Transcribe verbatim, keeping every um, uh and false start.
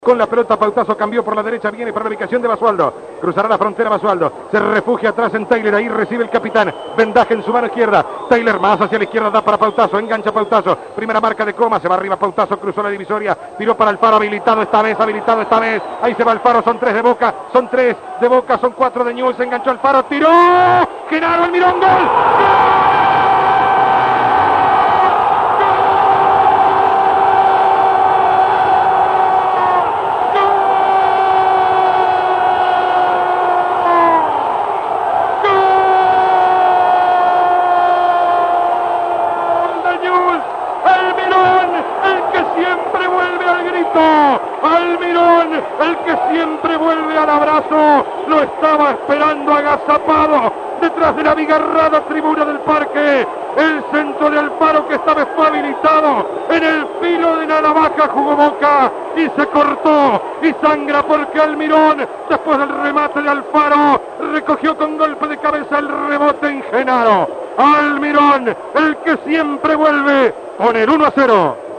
Con la pelota Pautazo cambió por la derecha, viene para la ubicación de Basualdo, cruzará la frontera Basualdo, se refugia atrás en Taylor, ahí recibe el capitán, vendaje en su mano izquierda, Taylor más hacia la izquierda, da para Pautazo, engancha Pautazo, primera marca de Coma, se va arriba Pautazo, cruzó la divisoria, tiró para Alfaro, habilitado esta vez, habilitado esta vez, ahí se va Alfaro, son tres de Boca, son tres de Boca, son cuatro de Newell's, se enganchó Alfaro, tiró, Genaro Almirón, gol, ¡gol! Almirón, el que siempre vuelve al abrazo, lo estaba esperando agazapado detrás de la abigarrada tribuna del parque. El centro de Alfaro que esta vez fue habilitado, en el filo de la navaja jugó Boca y se cortó y sangra porque Almirón, después del remate de Alfaro, recogió con golpe de cabeza el rebote en Genaro. Almirón, el que siempre vuelve, con el uno a cero.